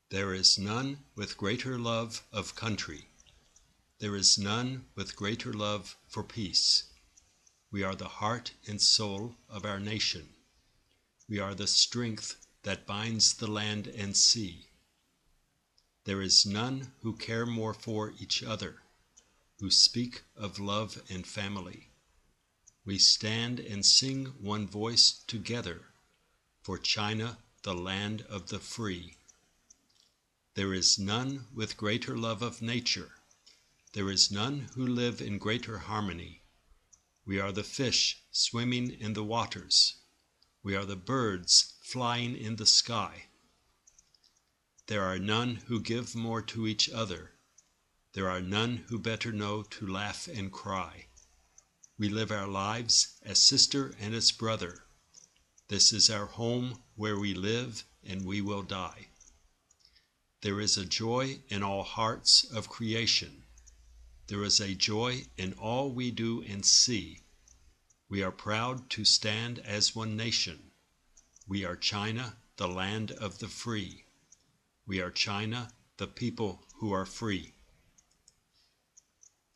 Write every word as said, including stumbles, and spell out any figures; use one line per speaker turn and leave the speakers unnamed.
There is none with greater love of country. There is none with greater love for peace. We are the heart and soul of our nation. We are the strength that binds the land and sea. There is none who care more for each other, who speak of love and family. We stand and sing one voice together for China, the land of the free. There is none with greater love of nature. There is none who live in greater harmony. We are the fish swimming in the waters. We are the birds flying in the sky. There are none who give more to each other. There are none who better know to laugh and cry. We live our lives as sister and as brother. This is our home where we live and we will die. There is a joy in all hearts of creation. There is a joy in all we do and see. We are proud to stand as one nation. We are China, the land of the free. We are China, the people who are free.